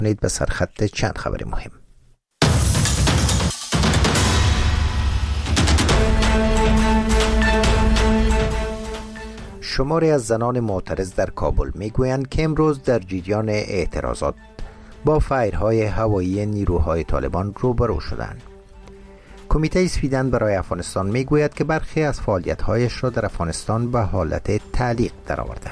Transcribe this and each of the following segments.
به سرخط چند خبر مهم. شماری از زنان معترض در کابل میگویند که امروز در جریان اعتراضات با فایرهای هوایی نیروهای طالبان روبرو شدند. کمیته سویدن برای افغانستان میگوید که برخی از فعالیت‌هایش را در افغانستان به حالت تعلیق درآورده.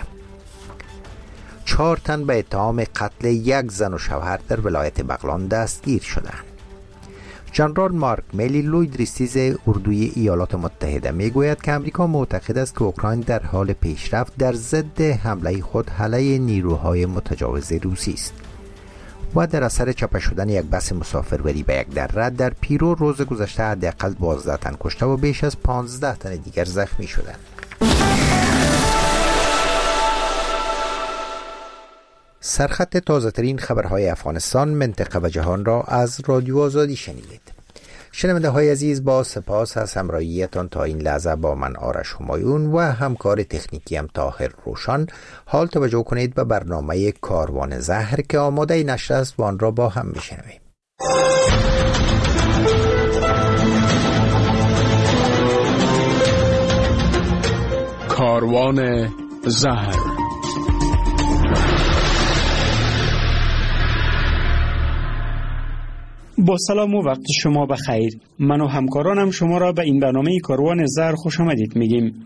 4 تن به اتهام قتل 1 زن و شوهر در ولایت بغلان دستگیر شدند. جنرال مارک میلی لویدریستیز اردوی ایالات متحده میگوید که امریکا معتقد است که اوکراین در حال پیشرفت در ضد حمله خود علیه نیروهای متجاوز روسی است و در اثر چاپ شدن یک بس مسافربری به یک دره در پیرو روز گذشته حداقل 12 تن کشته و بیش از 15 تن دیگر زخمی شدند. سرخط تازه ترین خبرهای افغانستان، منطقه و جهان را از رادیو آزادی شنیدید. شنونده های عزیز، با سپاس از همراهیتان تا این لحظه با من آرش همایون و همکار تکنیکیم طاهر روشن. حال توجه کنید به برنامه کاروان زهر که آماده نشر است و آن را با هم میشنویم. کاروان زهر. با سلام و وقت شما بخیر. من و همکارانم شما را به این برنامه کاروان زهر خوش آمدید میگیم.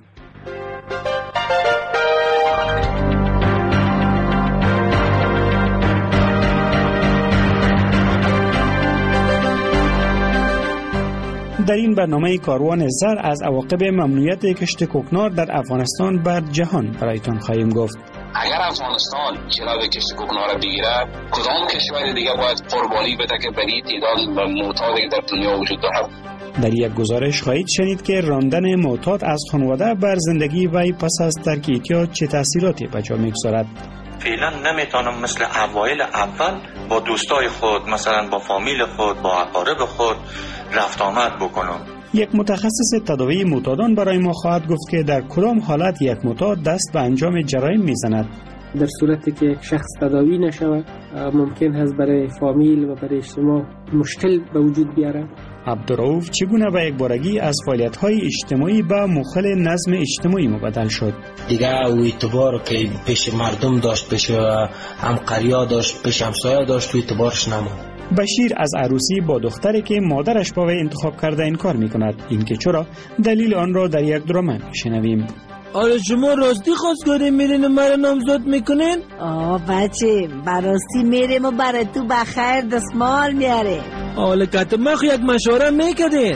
در این برنامه کاروان زهر از عواقب ممنوعیت کشت کوکنار در افغانستان بر جهان برایتان خواهیم گفت. اگر افغانستان جلوی کشت کوکنار را بگیرد، کدام کشور دیگر باید قربانی بده که بری تعداد و معتادی در دنیا وجود دارد؟ در یک گزارش خواهید شنید که راندن معتاد از خانواده بر زندگی وی پس از ترک اعتیاد چه تاثیراتی به جا میگذارد. فعلا نمیتونم مثل اوایل اول با دوستای خود، مثلا با فامیل خود، با اقارب خود رفت آمد بکنم. یک متخصص تداوی معتادان برای ما خواهد گفت که در کدام حالت یک معتاد دست به انجام جرایم میزند. در صورتی که یک شخص تداوی نشود ممکن است برای فامیل و برای اجتماع مشکل به وجود بیاره. عبدالرؤوف چگونه به یک بارگی از فعالیت‌های اجتماعی به مخل نظم اجتماعی مبدل شد؟ دیگه او اعتبار که پیش مردم داشت، پیش همقریا داشت، پیش همسایه داشت، اعتبارش نموند. بشیر از عروسی با دختری که مادرش با وی انتخاب کرده انکار می‌کند. اینکه چرا، دلیل آن را در یک درامه می‌شنویم. آره شما راستی خواستگاری میرین و مرا نامزد میکنین؟ بچه براستی میریم و برای تو بخیر دستمال میاره. حالا کتمخ یک مشوره میکردین؟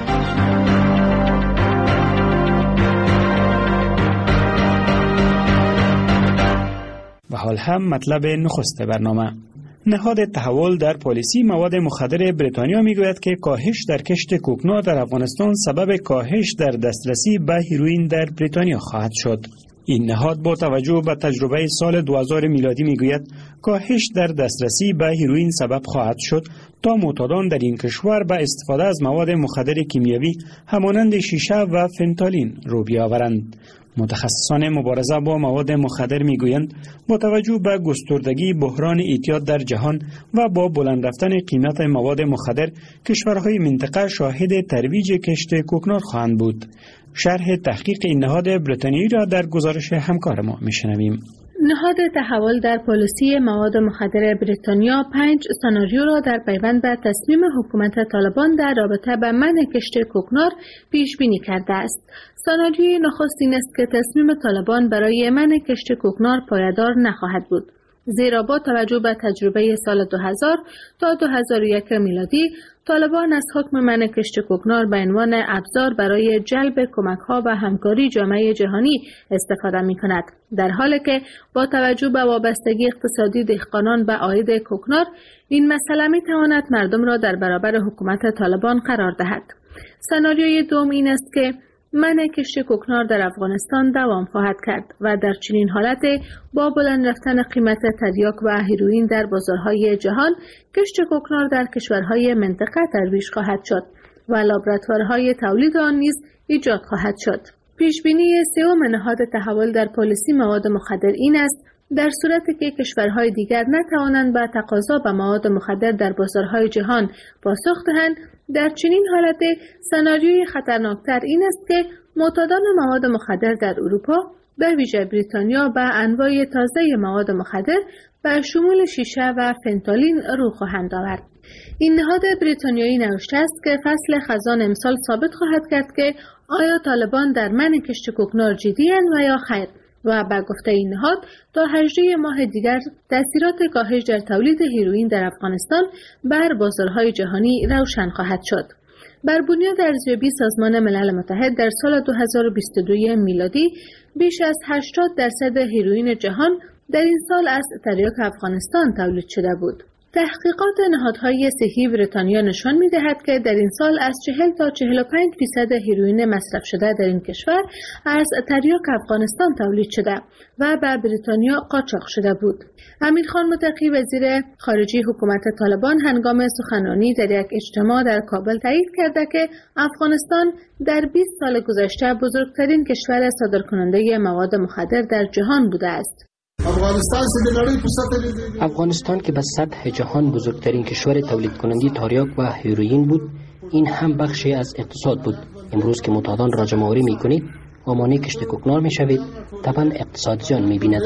و حال هم مطلب نخست برنامه. نهاد تحول در پالیسی مواد مخدر بریتانیا میگوید که کاهش در کشت کوکنار در افغانستان سبب کاهش در دسترسی به هیروئین در بریتانیا خواهد شد. این نهاد با توجه به تجربه سال 2000 میلادی میگوید کاهش در دسترسی به هیروئین سبب خواهد شد تا معتادان در این کشور به استفاده از مواد مخدر کیمیایی همانند شیشه و فنتالین رو بیاورند. متخصصان مبارزه با مواد مخدر میگویند با توجه به گستردگی بحران اعتیاد در جهان و با بلند رفتن قیمت مواد مخدر، کشورهای منطقه شاهد ترویج کشت کوکنار خواهند بود. شرح تحقیق این نهاد بریتانیایی را در گزارش همکار ما میشنویم. نهاد تحول در پالیسی مواد مخدر بریتانیا 5 سناریو را در پیوند به تصمیم حکومت طالبان در رابطه با منع کشت کوکنار پیش بینی کرده است. سناریوی نخست این است که تصمیم طالبان برای منع کشت کوکنار پایدار نخواهد بود، زیرا با توجه به تجربه سال 2000 تا 2001 میلادی طالبان از حکم منع کشت کوکنار به عنوان ابزار برای جلب کمک‌ها و همکاری جامعه جهانی استفاده می‌کند، در حالی که با توجه به وابستگی اقتصادی دهقانان به عاید کوکنار این مسئله می‌تواند مردم را در برابر حکومت طالبان قرار دهد. سناریوی دوم این است که منع کشت کوکنار در افغانستان دوام خواهد کرد و در چنین حالت با بلند رفتن قیمت تریاک و هیروئین در بازارهای جهان، کشت کوکنار در کشورهای منطقه ترویج خواهد شد و لابراتوارهای تولید آن نیز ایجاد خواهد شد. پیشبینی سوم نهاد تحول در پالیسی مواد مخدر این است در صورتی که کشورهای دیگر نتوانند به تقاضا به مواد مخدر در بازارهای جهان پاسخ دهند، در چنین حالت سناریوی خطرناکتر این است که معتادان مواد مخدر در اروپا به ویژه بریتانیا به انواع تازه مواد مخدر به شمول شیشه و فنتالین رو خواهند آورد. این نهاد بریتانیایی نوشته است که فصل خزان امسال ثابت خواهد کرد که آیا طالبان در منع کشت کوکنار جدی‌اند و یا خیر، و به گفته این نهاد تا 18 ماه دیگر تأثیرات کاهش در تولید هیروئین در افغانستان بر بازارهای جهانی روشن خواهد شد. بر بنیاد ارزیابی سازمان ملل متحد در سال 2022 میلادی بیش از 80% هیروئین جهان در این سال از تریاک افغانستان تولید شده بود. تحقیقات نهادهای صحی بریتانیا نشان می‌دهد که در این سال از 40 تا 45% هیروئین مصرف شده در این کشور از تریاک افغانستان تولید شده و به بریتانیا قاچاق شده بود. امیرخان متقی وزیر خارجه حکومت طالبان هنگام سخنرانی در یک اجتماع در کابل تایید کرده که افغانستان در 20 سال گذشته بزرگترین کشور صادرکننده مواد مخدر در جهان بوده است. افغانستان که به سطح جهان بزرگترین کشور تولید کننده تریاک و هیروئین بود، این هم بخشی از اقتصاد بود. امروز که معتادان را جمع‌آوری می‌کنید و مانع کشت کوکنار می‌شوید، طبعاً اقتصاد زیان می‌بیند.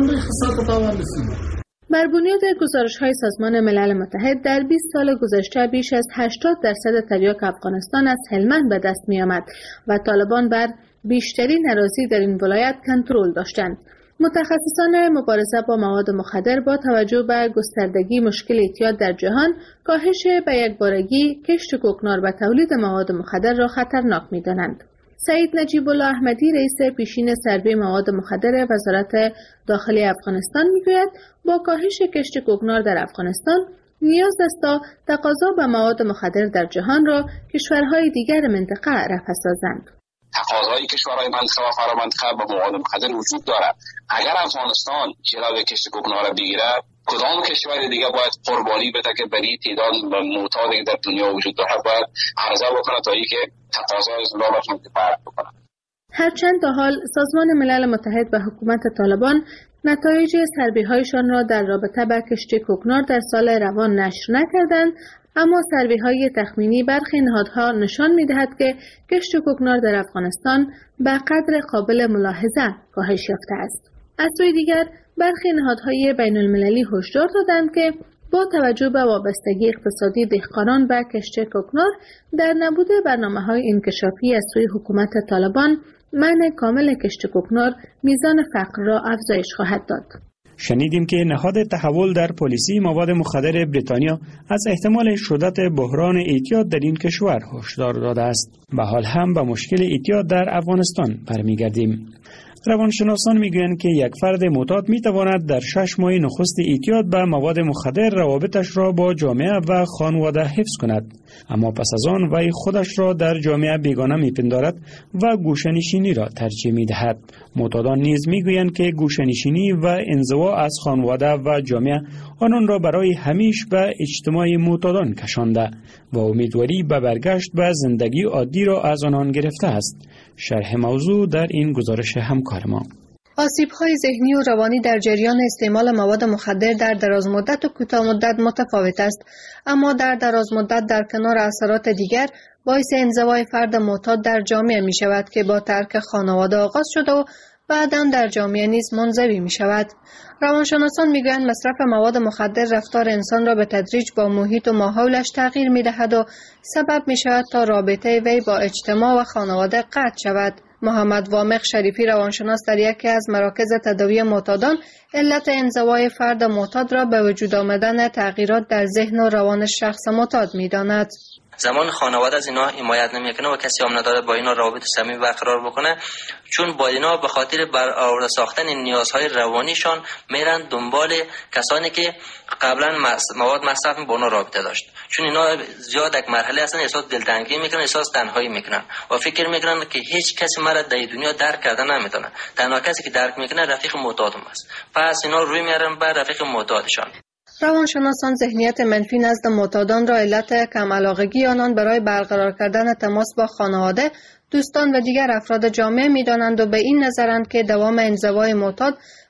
بر بنیاد گزارش‌های سازمان ملل متحد در 20 سال گذشته بیش از 80% تریاک افغانستان از هلمند به دست می‌آمد و طالبان بر بیشترین اراضی در این ولایت کنترل داشتند. متخصصان مبارزه با مواد مخدر با توجه به گستردگی مشکل اعتیاد در جهان، کاهش به یکبارگی کشت کوکنار و تولید مواد مخدر را خطرناک می‌دانند. سعید نجیب الله احمدی رئیس پیشین سربه مواد مخدر وزارت داخلی افغانستان میگوید با کاهش کشت کوکنار در افغانستان نیاز است تا تقاضا به مواد مخدر در جهان را کشورهای دیگر منطقه رفع سازند. تقاضای کشورهای منطقه و فرامنطقه به مواد مخدر وجود دارد. اگر افغانستان جلوی کشت کوکنار را بگیرد، کدام کشور دیگه باید قربانی بده که برای تعداد معتادی در دنیا وجود دارد باید عرضه بکنه تا اینکه تقاضای زلالشون فرق بکنه. هرچند تا حال سازمان ملل متحد و حکومت طالبان نتایج سربیهایشان را در رابطه با کشت کوکنار در سال روان نشر نکردند، اما سروی‌های تخمینی برخی نهادها نشان می‌دهد که کشت کوکنار در افغانستان به قدر قابل ملاحظه کاهش یافته است. از سوی دیگر برخی نهادهای بین‌المللی هشدار دادند که با توجه به وابستگی اقتصادی دهقانان به کشت کوکنار در نبود برنامه‌های انکشافی از سوی حکومت طالبان، منع کامل کشت کوکنار میزان فقر را افزایش خواهد داد. شنیدیم که نهاد تحول در پلیسی مواد مخدر بریتانیا از احتمال شدت بحران اعتیاد در این کشور هشدار داده است. به حال هم به مشکل اعتیاد در افغانستان برمیگردیم. روانشناسان میگویند که یک فرد معتاد میتواند در 6 ماه نخست اعتیاد به مواد مخدر روابطش را با جامعه و خانواده حفظ کند، اما پس از آن وی خودش را در جامعه بیگانه میپندارد و گوشه‌نشینی را ترجیح میدهد. معتادان نیز میگویند که گوشه‌نشینی و انزوا از خانواده و جامعه آنان را برای همیشه به اجتماع معتادان کشانده و امیدواری به برگشت به زندگی عادی را از آنان گرفته است. شرح موضوع در این گزارش همکار ما. آسیب‌های ذهنی و روانی در جریان استعمال مواد مخدر در دراز مدت و کوتاه مدت متفاوت است، اما در دراز مدت در کنار اثرات دیگر باعث انزوای فرد معتاد در جامعه می شود که با ترک خانواده آغاز شده و بعداً در جامعه نیز منزوی می شود. روانشناسان می گویند مصرف مواد مخدر رفتار انسان را به تدریج با محیط و ماحولش تغییر می دهد و سبب می شود تا رابطه وی با اجتماع و خانواده قطع شود. محمد وامق شریفی روانشناس در یکی از مراکز تداوی معتادان علت انزوای فرد معتاد را به وجود آمدن تغییرات در ذهن و روان شخص معتاد می داند. زمان خانواده از اینا حمایت نمیکنه و کسی هم نداره با اینا روابط صمیمی برقرار بکنه، چون با اینا به خاطر برآورده ساختن نیازهای روانیشان میرن دنبال کسانی که قبلا مواد مصرف با اونا رابطه داشت، چون اینا زیاد یک مرحله اصلا احساس دلتنگی میکنن، احساس تنهایی میکنن و فکر میکنن که هیچ کسی مرا در دنیا درک کردن نمیتونه. تنها کسی که درک میکنه رفیق معتادم است، پس اینا روی میارن بر رفیق معتادشان. روانشناسان ذهنیت منفی نزد معتادان را علت کم علاقگی آنان برای برقرار کردن تماس با خانواده، دوستان و دیگر افراد جامعه می‌دانند و به این نظرند که دوام انزوای معتاد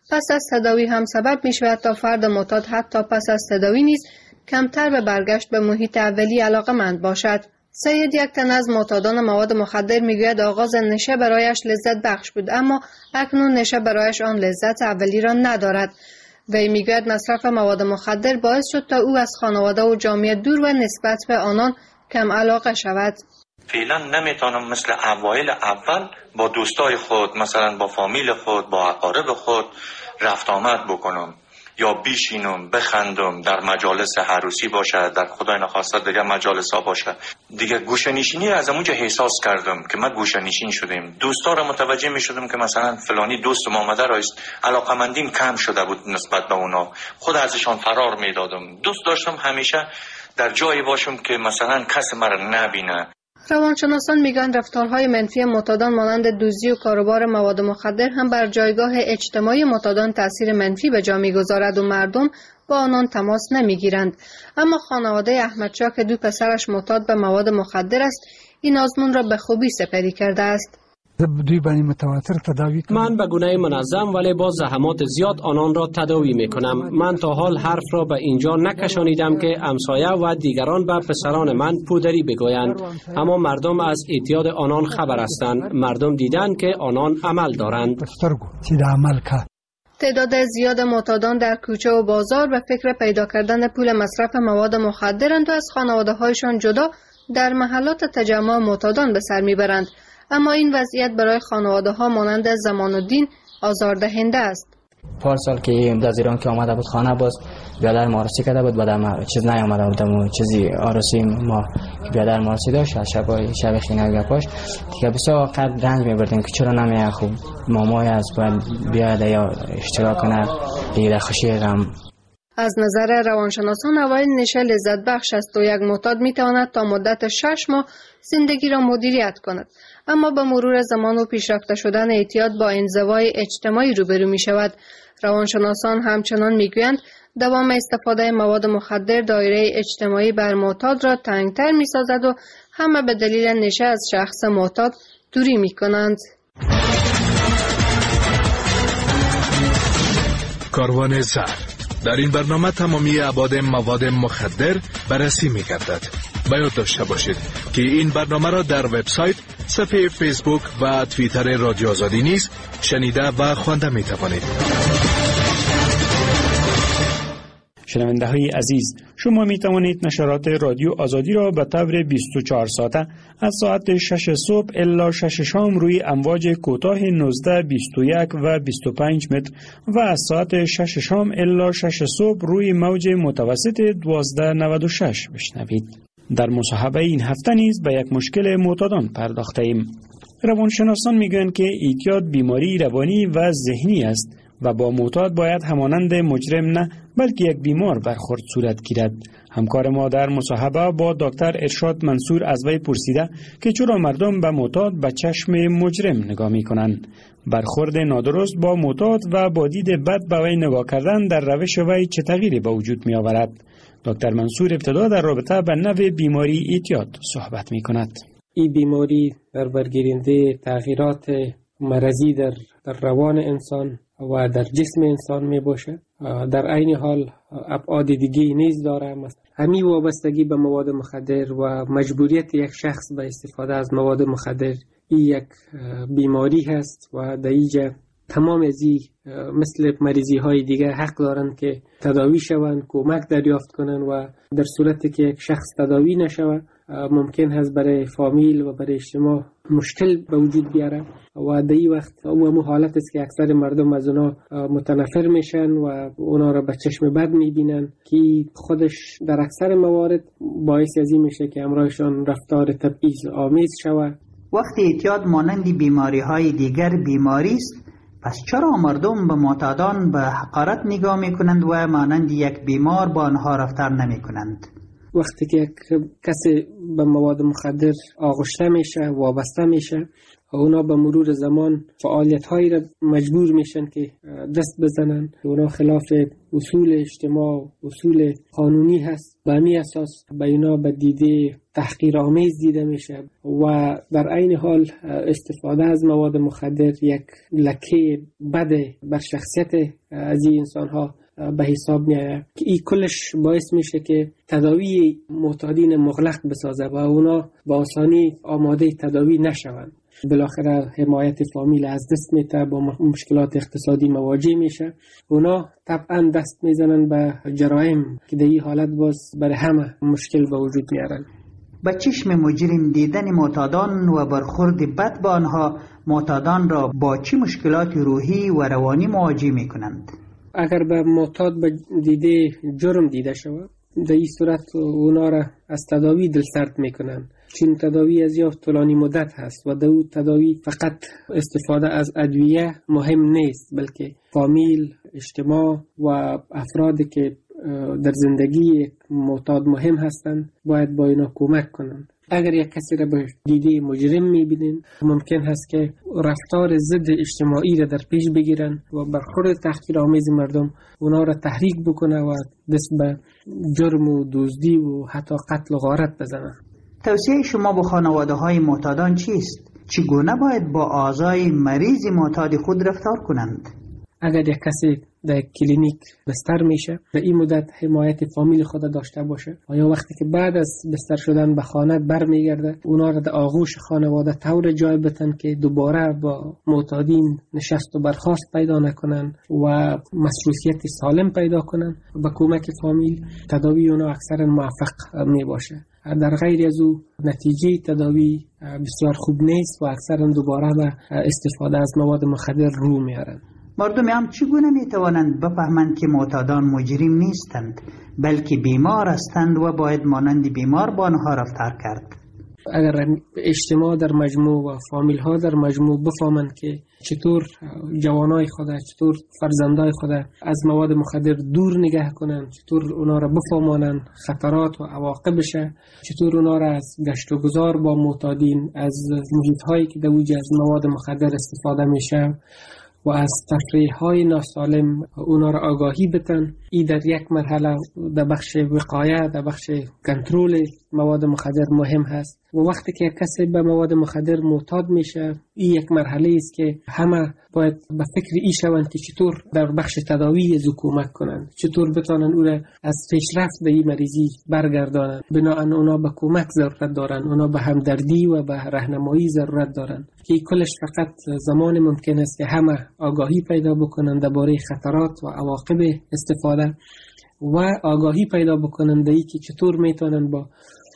پس از تداوی هم سبب می شود تا فرد معتاد حتی پس از تداوی نیز کمتر به برگشت به محیط اولی علاقه‌مند باشد. سید یک تن از معتادان مواد مخدر میگوید آغاز نشه برایش لذت بخش بود، اما اکنون نشه برایش آن لذت اولی را ندارد. وی میگوید مصرف مواد مخدر باعث شد تا او از خانواده و جامعه دور و نسبت به آنان کم علاقه شود. فعلا نمیتونم مثل اوایل اول با دوستای خود، مثلا با فامیل خود، با اقارب خود رفت آمد بکنم یا بیشینم بخندم، در مجالس عروسی باشه، در خدای نخواسته دیگه مجالس ها باشه. دیگه گوشه‌نشینی از اونجا احساس کردم که من گوشه‌نشین شدیم. دوستا را متوجه می شدم که مثلا فلانی دوستم آمده رایست، علاقمندیم کم شده بود نسبت به اونا، خود ازشان فرار می دادم. دوست داشتم همیشه در جایی باشم که مثلا کسی مرا نبینه. روانشناسان میگن رفتارهای منفی معتادان مانند دزدی و کاروبار مواد مخدر هم بر جایگاه اجتماعی معتادان تاثیر منفی به جا میگذارد و مردم با آنان تماس نمیگیرند. اما خانواده احمدشاه که دو پسرش معتاد به مواد مخدر است، این آزمون را به خوبی سپری کرده است. من به گونه منظم ولی با زحمات زیاد آنان را تداوی می کنم. من تا حال حرف را به اینجا نکشانیدم که همسایه و دیگران به پسران من پودری بگویند، اما مردم از اعتیاد آنان خبر هستند. مردم دیدند که آنان عمل دارند. تعداد زیاد معتادان در کوچه و بازار به فکر پیدا کردن پول مصرف مواد مخدرند و از خانواده هایشان جدا در محلات تجمع معتادان به سر میبرند. اما این وضعیت برای خانواده ها مانند زمان الدین آزاردهنده است. پارسال که از ایران که آمده بود خانه باز بیادر مارسی کرده بود، بعد چیز نیامده بودم و چیزی آرسی ما بیادر مارسی داشت از شب خینه گپاش دیگه بسیار وقت رنج میبردیم که چرا نمیه خوب مامای از باید بیاد یا اشتراک کنه دیگه خوشی غم. از نظر روانشناسان اوایل نشه لذت بخش است و یک معتاد میتواند تا مدت 6 ماه زندگی را مدیریت کند، اما با مرور زمان و پیشرفته شدن اعتیاد با انزوای اجتماعی روبرو می شود. روانشناسان همچنان میگویند دوام استفاده مواد مخدر دایره اجتماعی بر معتاد را تنگتر می سازد و همه به دلیل نشه از شخص معتاد دوری می کنند. کاروان زهر در این برنامه تمامی ابعاد مواد مخدر بررسی می گردد. باید داشته باشید که این برنامه را در وبسایت، صفحه فیسبوک و توییتر رادیو آزادی نیز شنیده و خوانده می توانید. شنونده های عزیز، شما می توانید نشرات رادیو آزادی را به طور 24 ساعته از ساعت 6 صبح الی 6 شام روی امواج کوتاه 19، 21 و 25 متر و از ساعت 6 شام الی 6 صبح روی موج متوسط 1296 بشنوید. در مصاحبه این هفته نیز به یک مشکل معتادان پرداخته ایم. روانشناسان میگویند که اعتیاد بیماری روانی و ذهنی است و با معتاد باید همانند مجرم نه بلکه یک بیمار برخورد صورت گیرد. همکار ما در مصاحبه با دکتر ارشاد منصور از وی پرسیده که چرا مردم به معتاد به چشم مجرم نگاه میکنند. برخورد نادرست با معتاد و با دید بد به وی نگاه کردن در روش وی چه تغییری به وجود می آورد؟ دکتر منصور ابتدا در رابطه به نوع بیماری اعتیاد صحبت می کند. این بیماری در برگیرنده تغییرات مرضی در روان انسان و در جسم انسان می باشه. در عین حال ابعاد دیگه نیز داره. همین وابستگی به مواد مخدر و مجبوریت یک شخص به استفاده از مواد مخدر این یک بیماری هست و در اینجا تمام از مثل مریضی های دیگه حق دارند که تداوی شوند، کمک دریافت کنند و در صورتی که یک شخص تداوی نشود ممکن هست برای فامیل و برای اجتماع مشکل به وجود بیاره و در این وقت اون حالت است که اکثر مردم از اونا متنفر میشن و اونا را به چشم بد میبینن که خودش در اکثر موارد باعث از این میشه که همراهشان رفتار تبعیض آمیز شود. وقتی اعتیاد مانند بیماری های دیگر بیماری است، پس چرا مردم به معتادان به حقارت نگاه میکنند و مانند یک بیمار با آنها رفتار نمیکنند؟ وقتی که یک کسی به مواد مخدر آغشته میشه، وابسته میشه اونا به مرور زمان فعالیت هایی را مجبور میشن که دست بزنن. اونا خلاف اصول اجتماع، اصول قانونی هست. به همین اساس به اینا به دیده تحقیرآمیز دیده میشه و در عین حال استفاده از مواد مخدر یک لکه بد بر شخصیت از این انسان ها به حساب میاد که این کلش باعث میشه که تداوی معتادین مغلق بسازه و اونا با آسانی آماده تداوی نشوند. بالاخره حمایت فامیل از دست میته، با مشکلات اقتصادی مواجه میشه. اونا طبعا دست میزنن به جرایم که در این حالت باز برای همه مشکل به وجود میارن. با چشم مجرم دیدن معتادان و برخورد بد با آنها معتادان را با چه مشکلات روحی و روانی مواجه میکنند؟ اگر به معتاد به دیده جرم دیده شود، در این صورت اونا را از تداوی دلسرد میکنن، چون تداوی از یا طولانی مدت هست و در اون تداوی فقط استفاده از ادویه مهم نیست، بلکه فامیل، اجتماع و افرادی که در زندگی معتاد مهم هستند باید با اینا کمک کنند. اگر یک کسی را به دیده مجرم میبینین، ممکن هست که رفتار ضد اجتماعی را در پیش بگیرن و برخورد تحقیرآمیز مردم اونا را تحریک بکنه و دست به جرم و دزدی و حتی قتل و غارت بزنن. توصیه شما به خانواده های معتادان چیست؟ چگونه باید با اعضای مریض معتاد خود رفتار کنند؟ اگر یک کسی در کلینیک بستر میشه، در این مدت حمایت فامیل خود داشته باشه. آیا وقتی که بعد از بستر شدن به خانه برمیگرده، اونا را در آغوش خانواده طور جای بتن که دوباره با معتادین نشست و برخاست پیدا نکنن و مصروفیت سالم پیدا کنن. با کمک فامیل تداوی اونا اکثرا موفق می باشه. در غیر از او نتیجه تداوی بسیار خوب نیست و اکثرا دوباره به استفاده از مواد مخدر رو میارن. مردم هم چگونه میتوانند بفهمند که معتادان مجرم نیستند بلکه بیمار هستند و باید مانند بیمار با آنها رفتار کرد؟ اگر اجتماع در مجموع و فامیل ها در مجموع بفهمند که چطور جوانای خود، چطور فرزندای خود از مواد مخدر دور نگه کنند، چطور اونا را بفهمانند خطرات و عواقبش، چطور اونا را از گشت و گذار با معتادین، از محیط هایی که در وجود از مواد مخدر استفاده میشه و از تفریح‌های ناسالم اونا را آگاهی بتن. این در یک مرحله در بخش وقایه، در بخش کنترل مواد مخدر مهم هست. و وقتی که کسی به مواد مخدر معتاد میشه، این یک مرحله است که همه باید به فکر این شوند که چطور در بخش تداوی از کمک کنند، چطور بتونن او را از پیشرفت به این مریضی برگردانند. بنابراین اونا به کمک ضرورت دارن، اونا به همدردی و به راهنمایی ضرورت دارن که کلش فقط زمان ممکن است که همه آگاهی پیدا بکنند درباره خطرات و عواقب استفاده و آگاهی پیدا بکنند ای که چطور میتونن با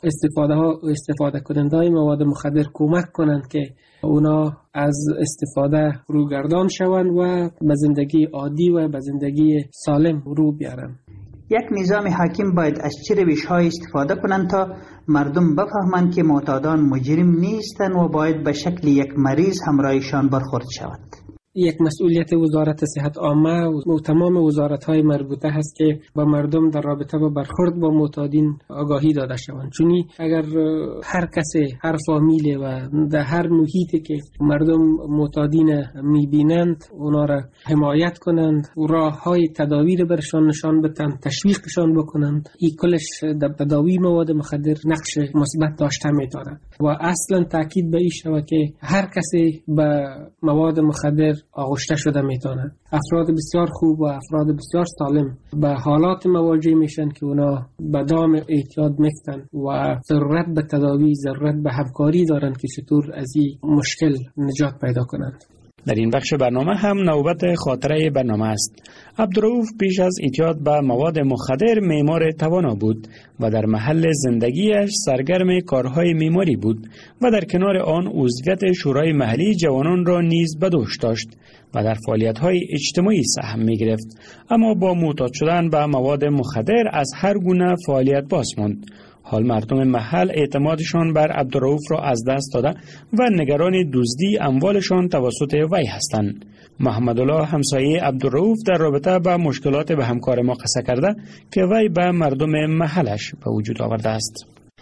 استفاده کنندهای مواد مخدر کمک کنند که اونا از استفاده روگردان شوند و به زندگی عادی و به زندگی سالم رو بیارن. یک نظام حاکم باید از چه روش‌های استفاده کنند تا مردم بفهمند که معتادان مجرم نیستند و باید به شکل یک مریض همراهشان برخورد شود؟ یک مسئولیت وزارت صحت عامه و تمام وزارت‌های مربوطه هست که با مردم در رابطه با برخورد با معتادین آگاهی داده شوند. چون اگر هر کسی، هر فامیل و در هر محیطی که مردم معتادین می‌بینند اونا را حمایت کنند و راه‌های تداوی را برشان نشان بدن، تشویقشان بکنند، این کلش در تداوی مواد مخدر نقش مثبت داشته می‌تواند. و اصلا تاکید به این شود که هر کسی به مواد مخدر آغشته شده میتونه. افراد بسیار خوب و افراد بسیار سالم به حالات مواجه میشن که اونا به دام اعتیاد میفتن و ضرورت به تداوی، ضرورت به همکاری دارن که چطور از این مشکل نجات پیدا کنند. در این بخش برنامه هم نوبت خاطره برنامه است. عبدالرؤوف پیش از اعتیاد به مواد مخدر معمار توانا بود و در محل زندگیش سرگرم کارهای معماری بود و در کنار آن عضویت شورای محلی جوانان را نیز به دوش داشت و در فعالیت‌های اجتماعی سهم می‌گرفت. اما با معتاد شدن به مواد مخدر از هر گونه فعالیت باز ماند. حال مردم محل اعتمادشان بر عبدالرؤوف را از دست داده و نگران دزدی اموالشان توسط وی هستند. محمد الله همسایه عبدالرؤوف در رابطه با مشکلات به همکار ما قصه کرده که وی به مردم محلش به وجود آورده است.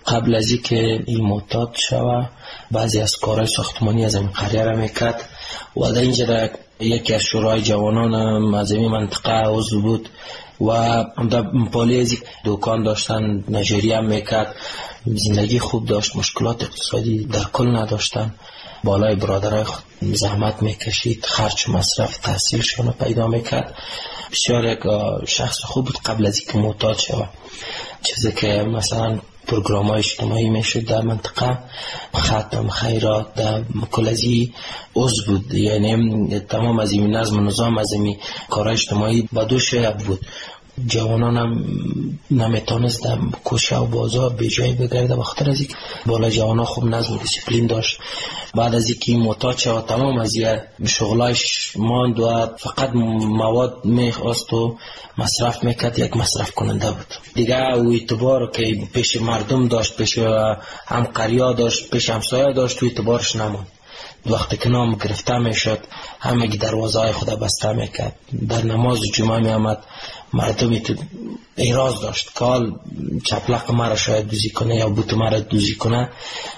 قبل از اینکه این معتاد شوه بعضی از کارهای ساختمانی از این قریه را میکرد و در اینجا یکی از شورای جوانان از این منطقه عضو بود و در پالیزی دکان داشتن، نجاری هم میکرد، زندگی خوب داشت، مشکلات اقتصادی در کل نداشتن. بالای برادرای خود زحمت میکشید، خرج مصرف تحصیلشون پیدا میکرد. بسیار یک شخص خوب بود قبل از اینکه معتاد شود. چیزی که مثلا پروگرام‌های اجتماعی میشد در منطقه، ختم خیرات در کلازی عضو بود، یعنی تمام از این نظم و نظام از این کارهای اجتماعی با دوش بود. جوانان هم نمیتونست در کوچه و بازار به جای بگرده بخاطر از اینکه بالا جوانان خوب نظم و دیسیپلین داشت. بعد از اینکه معتاد شد تمام از شغلایش ماند و فقط مواد میخواست و مصرف میکرد، یک مصرف کننده بود دیگه. او اعتبار که پیش مردم داشت، پیش همقریا داشت، پیش همسایه داشت، او اعتبارش نموند. وقتی که نام گرفته میشد همه دروازه های خدا بسته میکرد. در نماز جمعه می آمد مردمی تو ایراز داشت کال چپلق مرا شاید دوزی کنه یا بوت مرا دوزی کنه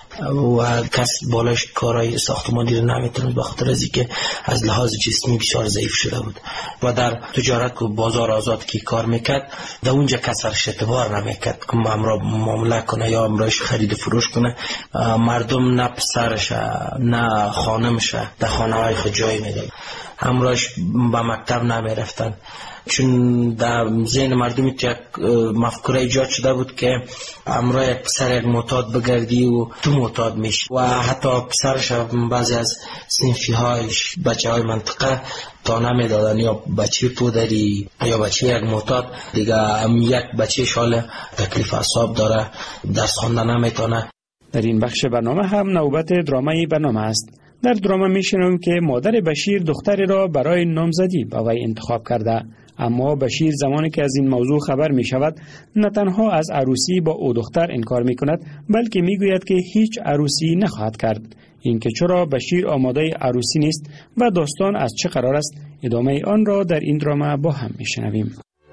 و کس بالاش کارهای ساختمانی رو نمیتونه بخاطر از اینکه از لحاظ جسمی بسیار ضعیف شده بود و در تجارت و بازار آزاد که کار میکرد در اونجا کسرش اعتبار نمیکرد که امرا معامله کنه یا امراش خرید و فروش کنه. مردم نه پسرش نه خانمش در خانه های خود جای میداد، امراش به مکتب نمیرفتن چون در ذهن مردم یک مفکوره ایجاد شده بود که امرا یک پسر یک معتاد بگردی و تو معتاد میشی و حتی پسرش بعضی از صنفی هایش بچه های منطقه تا نمیدادن یا بچه پودری یا بچه یک معتاد دیگه یک بچه شال تکلیف اعصاب داره، درس خواندن نمیتونه. در این بخش برنامه هم نوبت درامای برنامه است. در دراما میشنویم که مادر بشیر دختری را برای نامزدی به وی انتخاب کرده، اما بشیر زمانی که از این موضوع خبر می شود نه تنها از عروسی با او دختر انکار می کند بلکه می گوید که هیچ عروسی نخواهد کرد. اینکه چرا بشیر آماده عروسی نیست و داستان از چه قرار است، ادامه آن را در این دراما با هم می شنویم.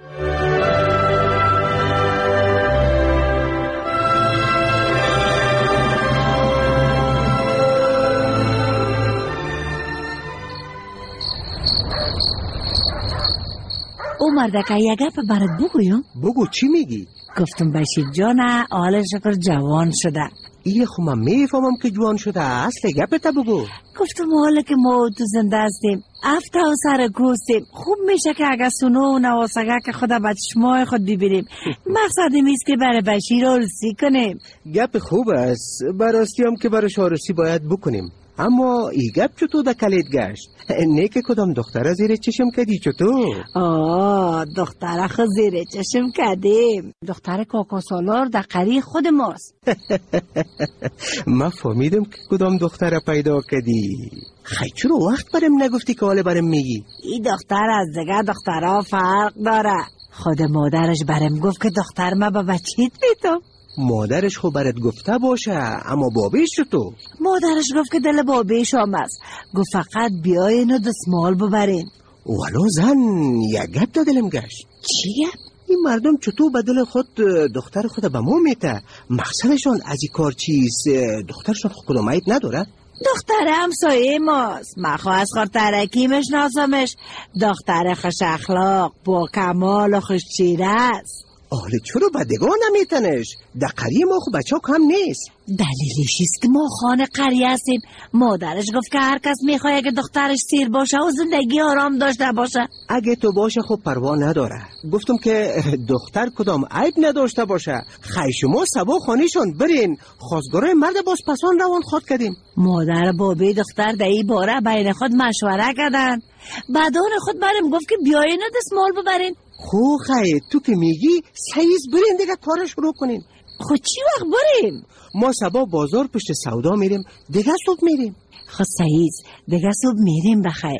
او مردکه یک گپ برات بگویم؟ بگو چی میگی؟ گفتم بشیر جانه حال شکر جوان شده. ایه خو من میفهمم که جوان شده، اصل گپت بگو. گفتم حالا که ما تو زنده هستیم افته و سر کوستیم، خوب میشه که اگه سونو و نواسگه که خدا به چشمای خود ببینیم. مقصد میست که برای بشیر عروسی کنیم. گپ خوب است، براستی هم که برای عروسی باید بکنیم، اما ای گپ چطور در کلید گشت؟ نه که کدام دختره زیر چشم کدی چطور؟ دختره خود زیر چشم کدیم، دختر کاکا سالار در قری خود ماست. من فهمیدم که کدام دختره پیدا کدی. خیلی چرا وقت برم نگفتی که حالا برم میگی؟ این دختر از دیگه دخترها فرق داره. خود مادرش برم گفت که دختر ما با بچیت میتم. مادرش خو برات گفته باشه، اما بابیش تو؟ مادرش گفت که دل بابیش هم است، گفت فقط بیاین و دستمال ببرین. ولو زن یک گپ دا دلم گشت. چی گپ؟ این مردم چطور به دل خود دختر خود به ما میته؟ مقصدشان از این کار چیست؟ دخترشان خود کدام عیب نداره؟ دختر همسایه ماست، من خواه از خور ترکی مشناسمش. دختر خوش اخلاق با کمال و خوش چیره است. آله چرا بدگاه نمیتنش؟ در قریه ما خو بچه کم نیست. دلیلش است که ما خانه قریه هستیم. مادرش گفت که هر کس میخواه که دخترش سیر باشه و زندگی آرام داشته باشه. اگه تو باشه خب پروا نداره. گفتم که دختر کدام عیب نداشته باشه. خیلی شما سبا خانیشون برین، خواستگارای مرد باز پسان روان خود کردیم. مادر بابی دختر در این باره بین خود مشوره کردن. بعدان خود برم گفت که بیاین و دستمال ببرین. خو خیلی تو که میگی سیز برین دیگه کارش شروع کنین. خود چی وقت بریم؟ ما سبا بازار پشت سودا میریم، دیگه صبح میریم. خود سیز دیگه صبح میریم بخیر.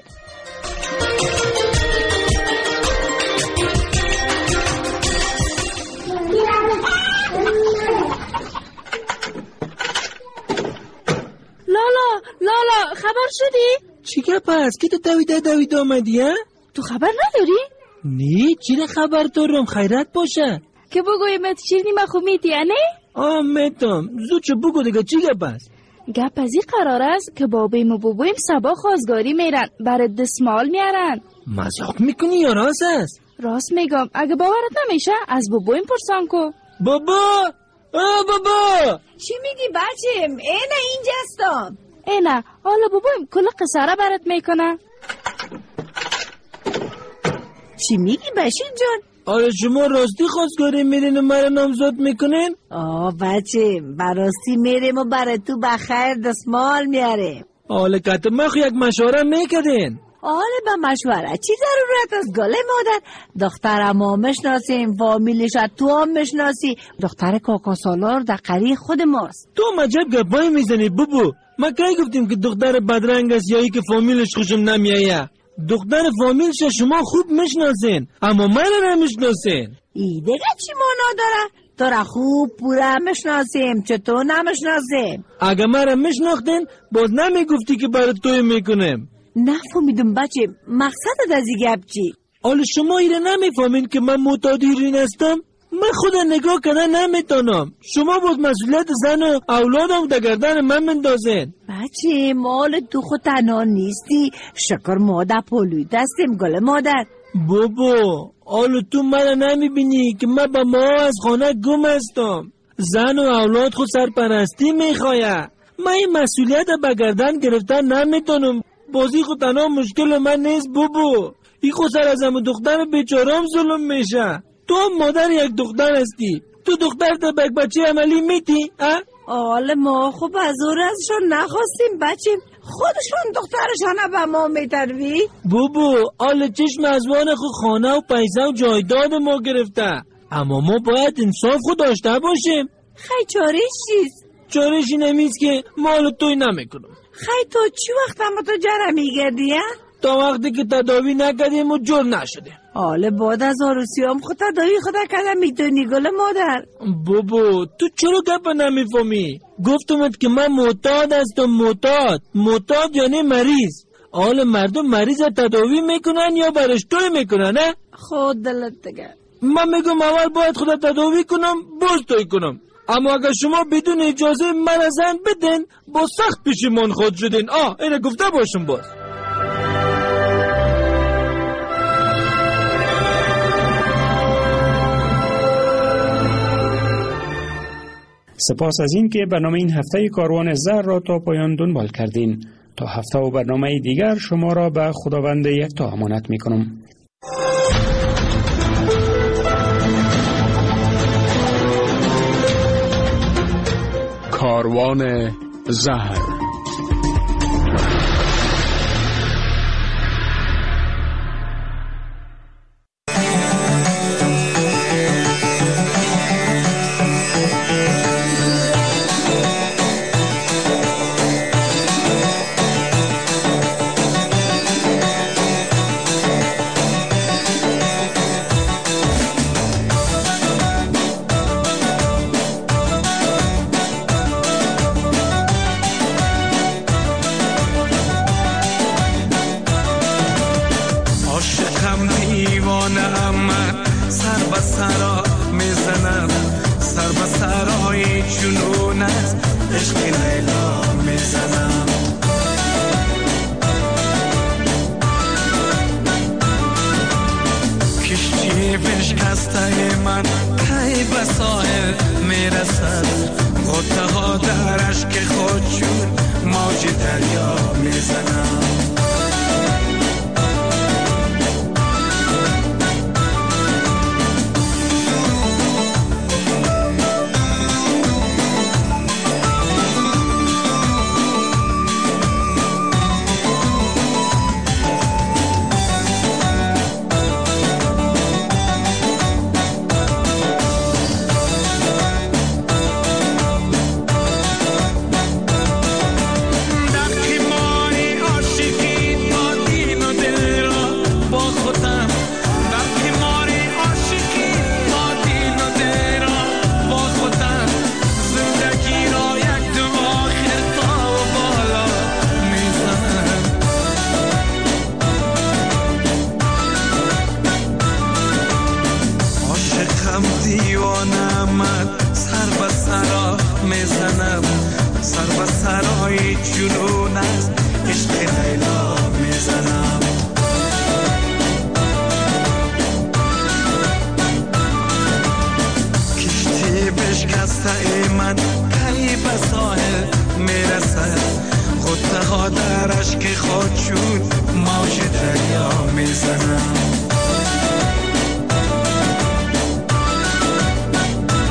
لالا خبر شدی؟ چی گپ است که تو دویده آمدی ها؟ تو خبر نداری؟ نه چی خبر دارم، خیرت باشه. که بگویم شیرینی ما خو میتی نه؟ میتم. زود چه بگو دیگه چی گپ است؟ گپ از این قرار است که بابیم و بابویم صبح خواستگاری میرن برای دستمال میارن. مزاق میکنی یا راست است؟ راست میگم. اگه باورت نمیشه از بابویم پرسان کو. بابا بابا چی میگی بچم؟ اینه اینجا هستم. اینه حالا بابویم کل قصاره برات میکنه. چی میگی بشیر جان؟ آره شما راستی خواستگاری میرین و مرا نامزد میکنین؟ بچه براستی میریم و برای تو بخیر دستمال میاریم. حالا که ما یک مشوره میکردین. حالا به مشوره چی ضرورت است گله مادر؟ دختر ما میشناسیم، فامیلش تو هم میشناسی. دختر کاکا سالار در قریه خود ماست. تو مجب گپای میزنی بابو. ما کی گفتیم که دختر بدرنگ است یا ای که فامیلش خوشم نمیایه؟ دختر فامیلش شما خوب میشناسین اما من نمیشناسین. ای دیگه چی معنا داره؟ تو را خوب پورا میشناسیم، چطور نمیشناسیم؟ اگه من را میشناختین باز نمیگفتی که برای توی میکنم. نفهمیدم بچه، مقصدت از این گپ چی؟ حالا شما ایره نمیفهمین که من معتاد هیروئین هستم؟ من خود نگاه کنه نمیتونم. شما بود مسئولیت زن و اولادم در گردن من مندازین. بچه مال تو خود تنها نیستی، شکر ما در پولوی دستیم گل مادر. بابا حالا تو من نمیبینی که من با ما از خانه گم هستم. زن و اولاد خود سرپرستی میخواه. من این مسئولیت به گردن گرفتن نمیتونم. بازی خود تنها مشکل من نیست بابا. این خود سر از همون دختر بیچارم ظلم میشه. تو هم مادر یک دختر هستی. تو دختر تا به یک بچه عملی میتی؟ حالا ما خوب از او ازشون نخواستیم بچه، خودشون دخترشانه به ما میتروی. بابا حالا چشم ازوان خود خانه و پیسه و جایداد ما گرفته، اما ما باید انصاف خود داشته باشیم. خیلی چارش چیست؟ چارش اینمیست که ما حالا توی نمیکنم. خیلی تو چی وقت اما تو جره میگردی؟ تا وقتی که تداوی نکردیم و جور نشده. حالا بعد از آروسی هم خود تداوی خود کردم میتونی گل مادر. بابا تو چرا گپ نمیفهمی؟ گفتمت که من معتاد هستم. معتاد یعنی مریض. حالا مردم مریض تداوی میکنن یا برش توی میکنن نه؟ خود دلت دیگه. من میگم اول باید خود تداوی کنم باز توی کنم. اما اگر شما بدون اجازه من زن بدین با سخت پشیمان خود شدین. اینو گفته باشم باز. سپاس از این که برنامه این هفته کاروان زر را تا پایان دنبال کردین. تا هفته و برنامه دیگر شما را به خداوند یکتا امانت می کنم. کاروان زر. آمد سر به سرا میزنم، سر به سرای جنون است عشق لیلا میزنم. کشتی بشکسته ای من کی به ساحل میرسد، غصه ها در اشک خود چون موج دریا میزنم.